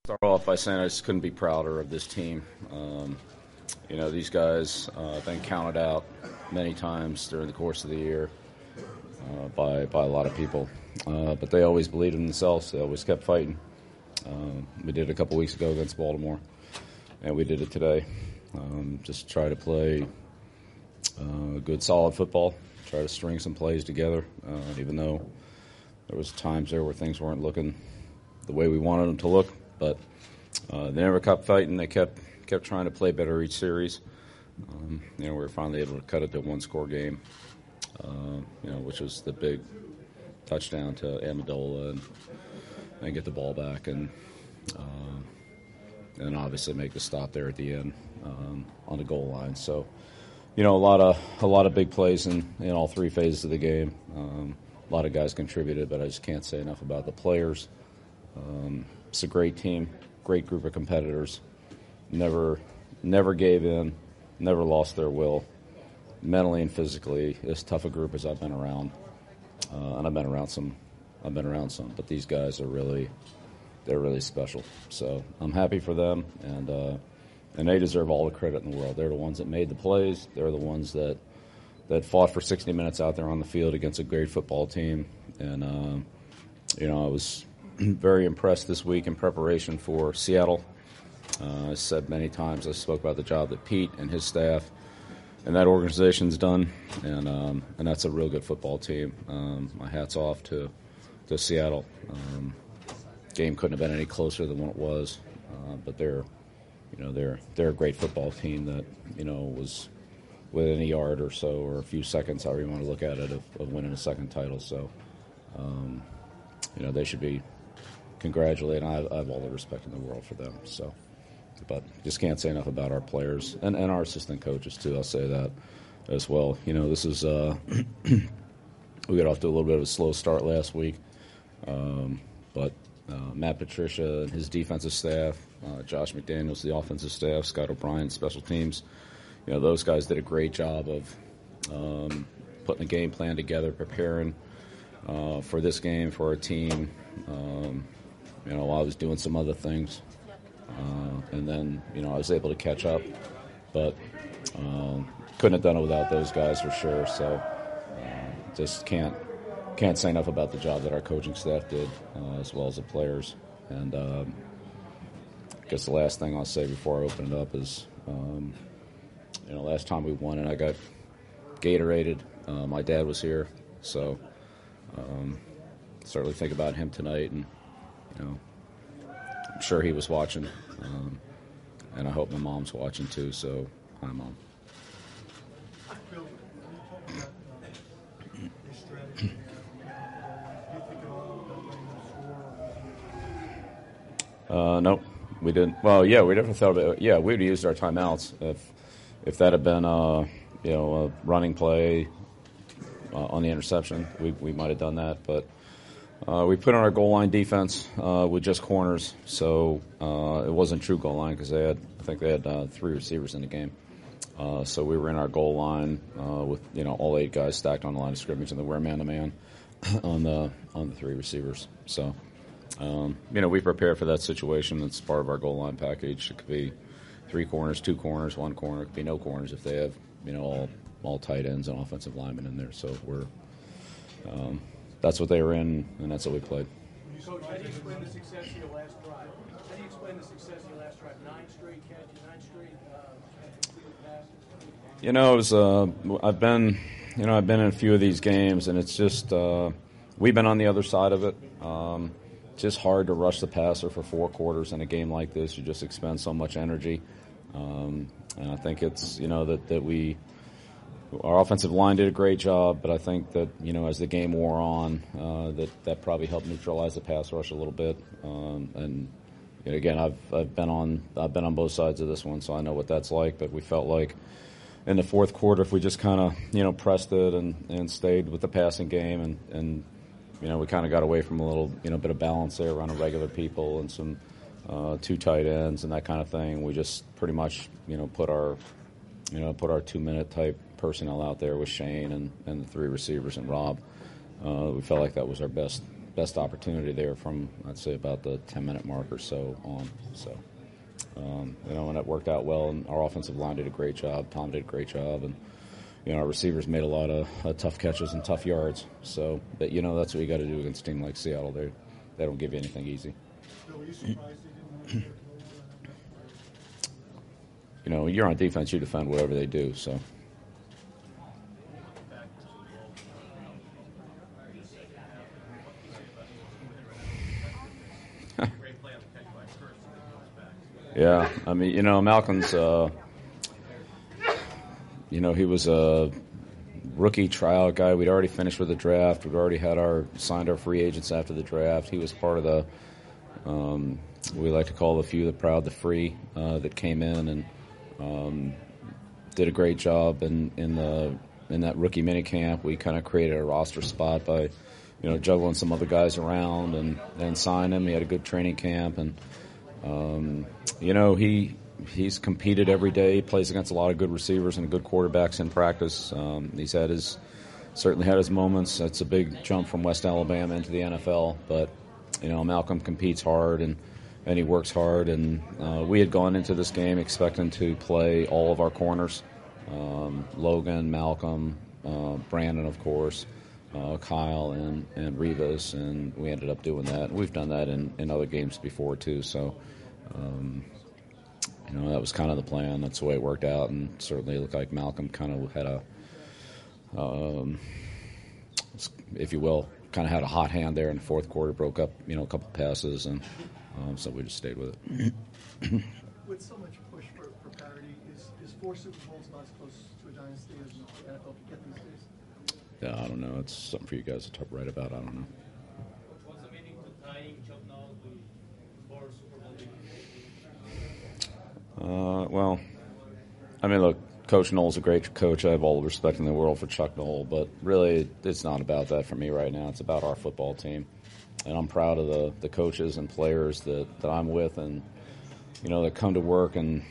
Start off by saying I just couldn't be prouder of this team. These guys have been counted out many times during the course of the year by a lot of people. But they always believed in themselves. They always kept fighting. We did it a couple weeks ago against Baltimore, and we did it today. Just try to play good, solid football, try to string some plays together, even though there was times there where things weren't looking the way we wanted them to look. But they never kept fighting. They kept trying to play better each series. We were finally able to cut it to a one-score game, which was the big touchdown to Amendola and get the ball back and obviously make the stop there at the end on the goal line. So, a lot of big plays in all three phases of the game. A lot of guys contributed, but I just can't say enough about the players. It's a great team, great group of competitors. Never gave in, never lost their will. Mentally and physically, as tough a group as I've been around, and I've been around some, but these guys they're really special. So I'm happy for them, and they deserve all the credit in the world. They're the ones that made the plays. They're the ones that fought for 60 minutes out there on the field against a great football team. And I was very impressed this week in preparation for Seattle. I said many times, I spoke about the job that Pete and his staff and that organization's done, and that's a real good football team. My hat's off to Seattle. Game couldn't have been any closer than what it was, but they're a great football team that was within a yard or so, or a few seconds, however you want to look at it, of winning a second title. So they should be congratulated. I have all the respect in the world for them. So, but just can't say enough about our players and our assistant coaches too. I'll say that as well. This is we got off to a little bit of a slow start last week, but Matt Patricia and his defensive staff, Josh McDaniels, the offensive staff, Scott O'Brien, special teams. Those guys did a great job of putting a game plan together, preparing for this game, for our team. I was doing some other things, and then I was able to catch up, but couldn't have done it without those guys for sure. So just can't say enough about the job that our coaching staff did, as well as the players. And I guess the last thing I'll say before I open it up is, last time we won and I got Gatorated, my dad was here, so certainly think about him tonight, and I'm sure he was watching, and I hope my mom's watching too. So hi, Mom. Nope, we didn't. Well, yeah, we definitely thought about it. Yeah, we would have used our timeouts if that had been a running play on the interception. We might have done that, but we put on our goal line defense with just corners, so it wasn't true goal line because I think they had 3 receivers in the game. So we were in our goal line with all 8 guys stacked on the line of scrimmage, and then we're man-to-man on the 3 receivers. So we prepare for that situation. It's part of our goal line package. It could be 3 corners, 2 corners, 1 corner. It could be no corners if they have all tight ends and offensive linemen in there. So we're that's what they were in, and that's what we played. Coach, how do you explain the success of your last drive? How do you explain the success of your last drive? 9 straight catches, 9 straight completed passes. I've been in a few of these games, and it's just we've been on the other side of it. It's just hard to rush the passer for 4 quarters in a game like this. You just expend so much energy, and I think it's that our offensive line did a great job, but I think that as the game wore on, that probably helped neutralize the pass rush a little bit. And again, I've been on both sides of this one, so I know what that's like. But we felt like in the fourth quarter, if we just kind of pressed it and stayed with the passing game, and we kind of got away from a little bit of balance there around regular people and some 2 tight ends and that kind of thing. We just pretty much put our 2-minute type personnel out there with Shane and the 3 receivers and Rob. We felt like that was our best best opportunity there from, I'd say, about the 10-minute mark or so on. So, and it worked out well, and our offensive line did a great job. Tom did a great job, and our receivers made a lot of tough catches and tough yards. So, but that's what you got to do against a team like Seattle. They don't give you anything easy. So were you surprised they didn't want to You're on defense, you defend whatever they do. So. Yeah, I mean, Malcolm's, he was a rookie tryout guy. We'd already finished with the draft. We'd already signed our free agents after the draft. He was part of the, we like to call the few, the proud, the free, that came in and did a great job in that rookie minicamp. We kind of created a roster spot by, juggling some other guys around and signed him. He had a good training camp, and he's competed every day. He plays against a lot of good receivers and good quarterbacks in practice. He's certainly had his moments. That's a big jump from West Alabama into the NFL. But Malcolm competes hard and he works hard. And we had gone into this game expecting to play all of our corners: Logan, Malcolm, Brandon, of course, Kyle, and Rivas, and we ended up doing that. We've done that in other games before too. So. That was kind of the plan. That's the way it worked out, and certainly it looked like Malcolm kind of had if you will, kind of had a hot hand there in the fourth quarter, broke up, a couple passes, and so we just stayed with it. With so much push for parity, is 4 Super Bowls not as close to a dynasty as the NFL can get these days? Yeah, I don't know. It's something for you guys to write about. I don't know. What's the meaning to tying Chuck Noll with 4 Super Bowl victories? Well, I mean, look, Coach Noll's a great coach. I have all the respect in the world for Chuck Noll, but really it's not about that for me right now. It's about our football team. And I'm proud of the coaches and players that I'm with and, that come to work and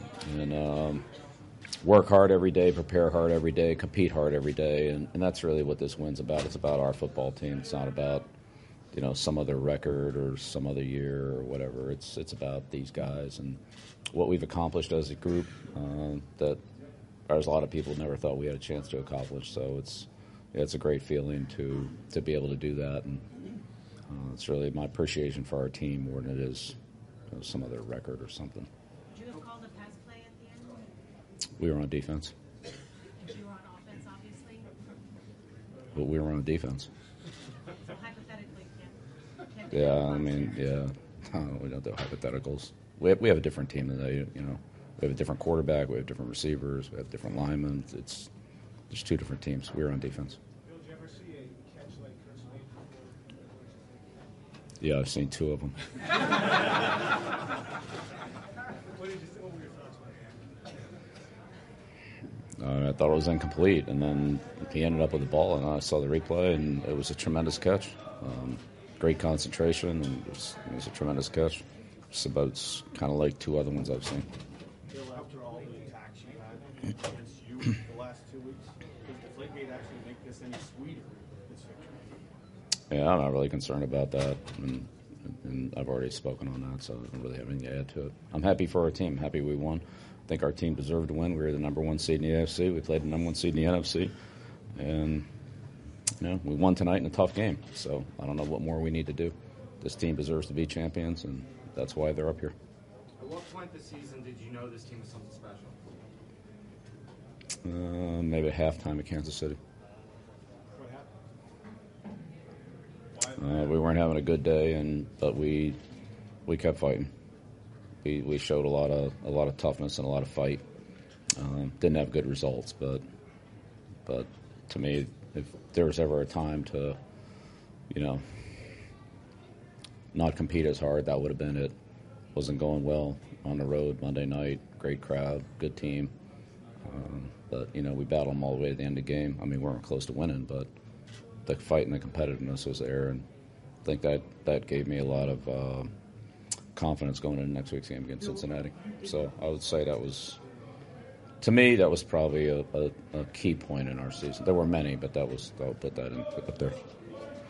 work hard every day, prepare hard every day, compete hard every day. And that's really what this win's about. It's about our football team. It's not about, some other record or some other year or whatever. It's about these guys and what we've accomplished as a group that there's a lot of people never thought we had a chance to accomplish. So it's a great feeling to be able to do that, and it's really my appreciation for our team more than it is some other record or something. Did you have called a pass play at the end? We were on defense. You were on offense, obviously. But we were on defense. So hypothetically, can't Yeah, I mean, yeah. We don't do hypotheticals. We have a different team than they, We have a different quarterback. We have different receivers. We have different linemen. There's 2 different teams. We were on defense. Bill, did you ever see a catch like Chris made before? Yeah, I've seen 2 of them. What were your thoughts about that? I thought it was incomplete, and then he ended up with the ball, and I saw the replay, and it was a tremendous catch. Great concentration, and it was a tremendous catch. It's kind of like 2 other ones I've seen. Bill, after all the attacks you had against you the last 2 weeks, does Deflategate actually make this any sweeter, this victory? Yeah, I'm not really concerned about that, and I've already spoken on that, so I don't really have anything to add to it. I'm happy for our team. Happy we won. I think our team deserved to win. We were the number 1 seed in the AFC. We played the number 1 seed in the NFC, and we won tonight in a tough game. So I don't know what more we need to do. This team deserves to be champions, and that's why they're up here. At what point this season did you know this team was something special? Maybe at halftime at Kansas City. What happened? We weren't having a good day, but we kept fighting. We showed a lot of toughness and a lot of fight. Didn't have good results, but to me, if there was ever a time to, not compete as hard, that would have been it. Wasn't going well on the road Monday night. Great crowd, good team. But we battled them all the way to the end of the game. I mean, we weren't close to winning, but the fight and the competitiveness was there, and I think that gave me a lot of confidence going into next week's game against Cincinnati. So I would say that was probably a key point in our season. There were many, but I'll put that up there.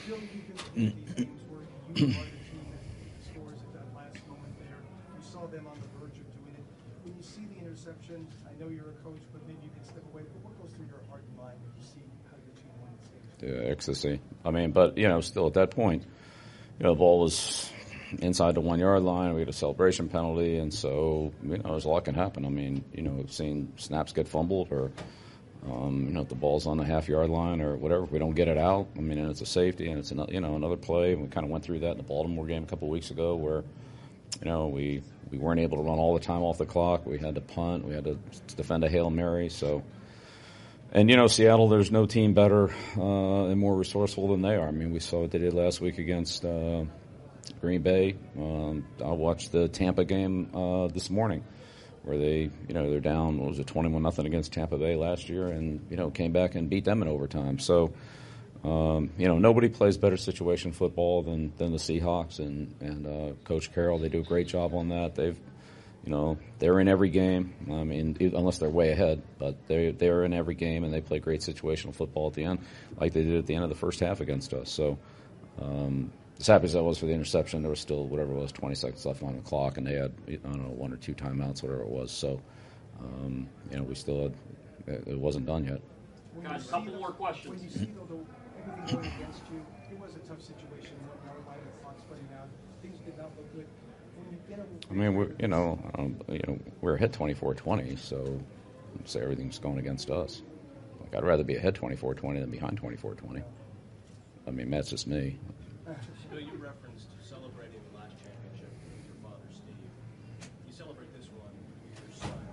Bill, you've been to these games where you are the team that scores at that last moment there. You saw them on the verge of doing it. When you see the interception, I know you're a coach, but maybe you can step away. But what goes through your heart and mind when you see how your team won this game? Yeah, ecstasy. I mean, but, still at that point, the ball was inside the 1 yard line. We had a celebration penalty, and so, there's a lot can happen. I mean, we've seen snaps get fumbled or, if the ball's on the half-yard line or whatever, if we don't get it out, and it's a safety and it's another play. We kind of went through that in the Baltimore game a couple of weeks ago where, we weren't able to run all the time off the clock. We had to punt. We had to defend a Hail Mary. So, and, Seattle, there's no team better and more resourceful than they are. I mean, we saw what they did last week against Green Bay. I watched the Tampa game this morning, where they're down, 21-0 against Tampa Bay last year, and, came back and beat them in overtime. So, nobody plays better situation football than the Seahawks and Coach Carroll. They do a great job on that. They're in every game. I mean, unless they're way ahead, but they're in every game, and they play great situational football at the end, like they did at the end of the first half against us. So, as happy as I was for the interception, there was still, 20 seconds left on the clock, and they had, one or two timeouts, whatever it was. So, we still had, it wasn't done yet. Guys, a couple more questions. When you see, though, everything going against you, it was a tough situation. The clock's running out. Things did not look good. When you get a, I mean, we're ahead 24-20, so say everything's going against us. Like, I'd rather be ahead 24-20 than behind 24-20. I mean, that's just me. Bill, you referenced celebrating the last championship with your father, Steve. You celebrate this one with your son,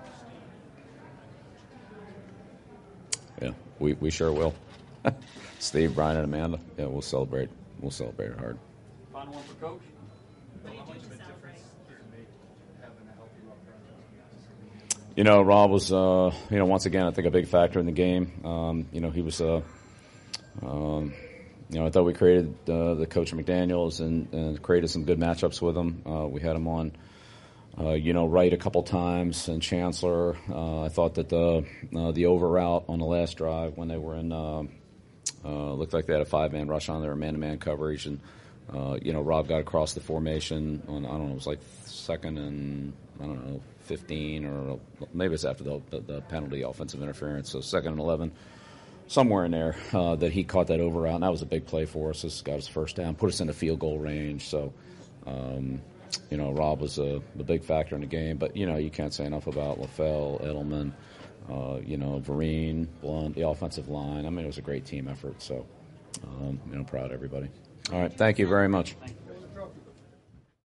Steve. Yeah, we sure will. Steve, Brian, and Amanda. Yeah, we'll celebrate. We'll celebrate it hard. Final one for Coach. What do you do to celebrate? Rob was, once again, I think a big factor in the game. He was, I thought we created the Coach McDaniels and created some good matchups with him. We had him on, right a couple times, and Chancellor. I thought that the over route on the last drive when they were in, looked like they had a 5-man rush on there, man-to-man coverage, and Rob got across the formation on, it was like second and 15, or maybe it's after the penalty, offensive interference, so second and 11. Somewhere in there that he caught that over route, and that was a big play for us. This got his first down, put us in the field goal range. So, Rob was a big factor in the game. But, you can't say enough about LaFell, Edelman, Vereen, Blunt, the offensive line. I mean, it was a great team effort. So, proud of everybody. All right, thank you very much. Thank you.